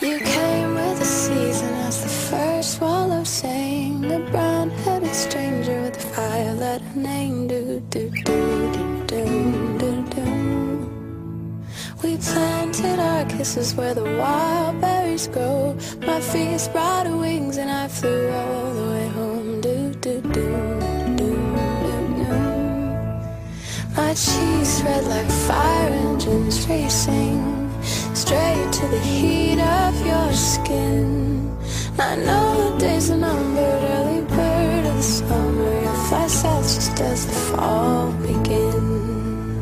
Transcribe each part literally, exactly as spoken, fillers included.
You came with the season as the first wall of saying a brown-headed stranger with a five-letter name. Do do do do do do do. We planted our kisses where the wild berries grow. My feet sprout wings and I flew all the way home. Do do do do do do. My cheeks red like fire engines racing straight to the heat of your skin. I know the days are numbered, early bird of the summer. You fly south just as the fall begins.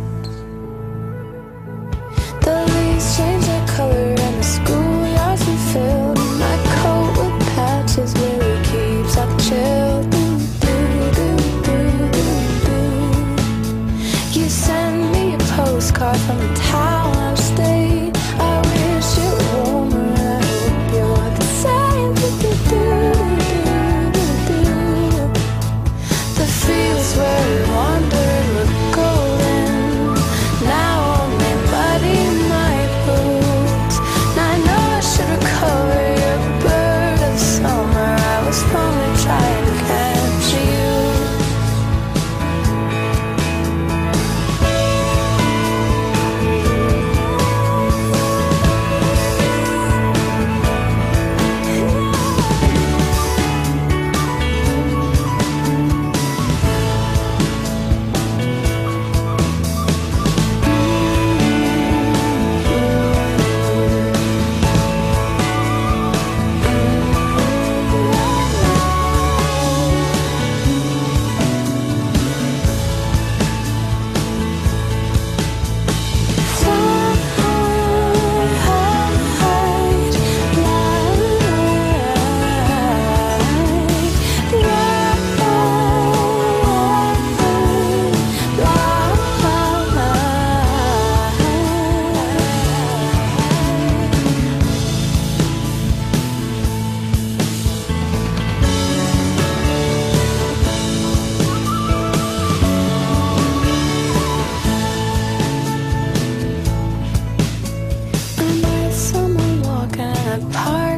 The leaves change their color and the schoolyards are filled. My coat with patches really keeps out the chill. Do, do, do, do, do. You send me a postcard from the town upstate. I wish it were warmer and I hope you're the same. Do, do, do, do, do, do. The fields where we wandered look golden. Now only muddy my boots. And I know I should recover your bird of summer. I was only trying to catch you. Park